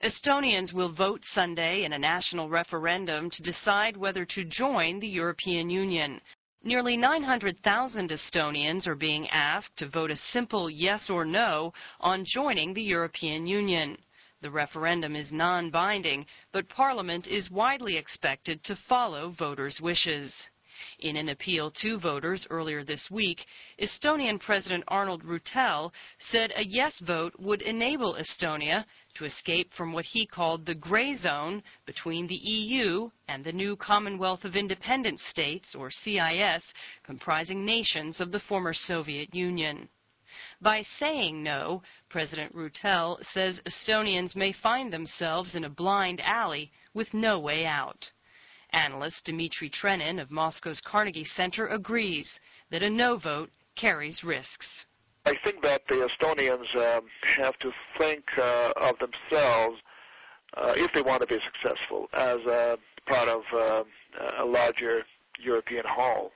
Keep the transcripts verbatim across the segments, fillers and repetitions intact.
Estonians will vote Sunday in a national referendum to decide whether to join the European Union. Nearly nine hundred thousand Estonians are being asked to vote a simple yes or no on joining the European Union. The referendum is non-binding, but Parliament is widely expected to follow voters' wishes. In an appeal to voters earlier this week, Estonian President Arnold Rüütel said a yes vote would enable Estonia to escape from what he called the gray zone between the E U and the new Commonwealth of Independent States, or C I S, comprising nations of the former Soviet Union. By saying no, President Rüütel says Estonians may find themselves in a blind alley with no way out. Analyst Dmitry Trenin of Moscow's Carnegie Center agrees that a no vote carries risks. I think that the Estonians uh, have to think uh, of themselves, uh, if they want to be successful, as a part of uh, a larger European whole.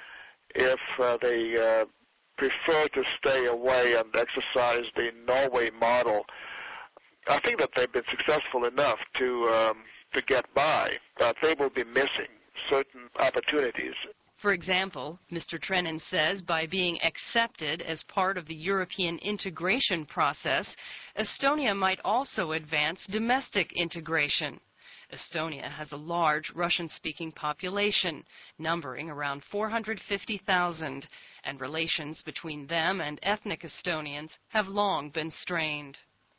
If uh, they uh, prefer to stay away and exercise the Norway model, I think that they've been successful enough to um, to get by, but they will be missing certain opportunities. For example, Mister Trenin says by being accepted as part of the European integration process, Estonia might also advance domestic integration. Estonia has a large Russian-speaking population, numbering around four hundred fifty thousand, and relations between them and ethnic Estonians have long been strained.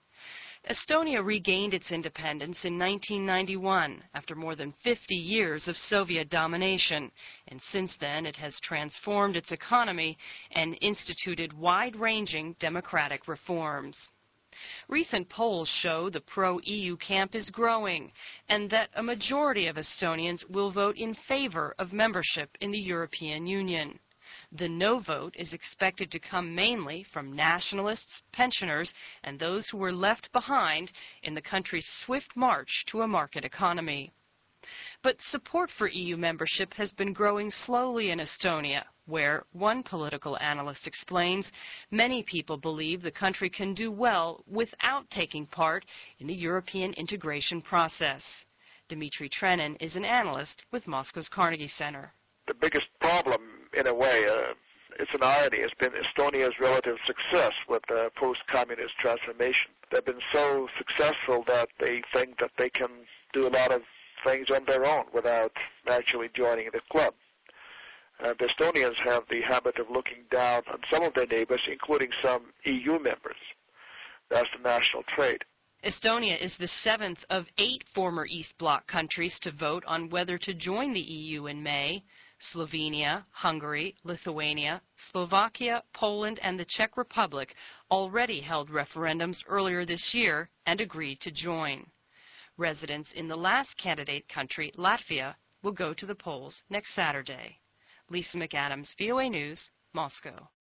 Estonia regained its independence in nineteen ninety-one after more than fifty years of Soviet domination, and since then it has transformed its economy and instituted wide-ranging democratic reforms. Recent polls show the pro-E U camp is growing and that a majority of Estonians will vote in favor of membership in the European Union. The no vote is expected to come mainly from nationalists, pensioners, and those who were left behind in the country's swift march to a market economy. But support for E U membership has been growing slowly in Estonia, where, one political analyst explains, many people believe the country can do well without taking part in the European integration process. Dmitry Trenin is an analyst with Moscow's Carnegie Center. The biggest problem, in a way, uh, it's an irony, has been Estonia's relative success with the post-communist transformation. They've been so successful that they think that they can do a lot of things on their own without actually joining the club. Uh, the Estonians have the habit of looking down on some of their neighbors, including some E U members. That's the national trait. Estonia is the seventh of eight former East Bloc countries to vote on whether to join the E U in May. Slovenia, Hungary, Lithuania, Slovakia, Poland, and the Czech Republic already held referendums earlier this year and agreed to join. Residents in the last candidate country, Latvia, will go to the polls next Saturday. Lisa McAdams, V O A News, Moscow.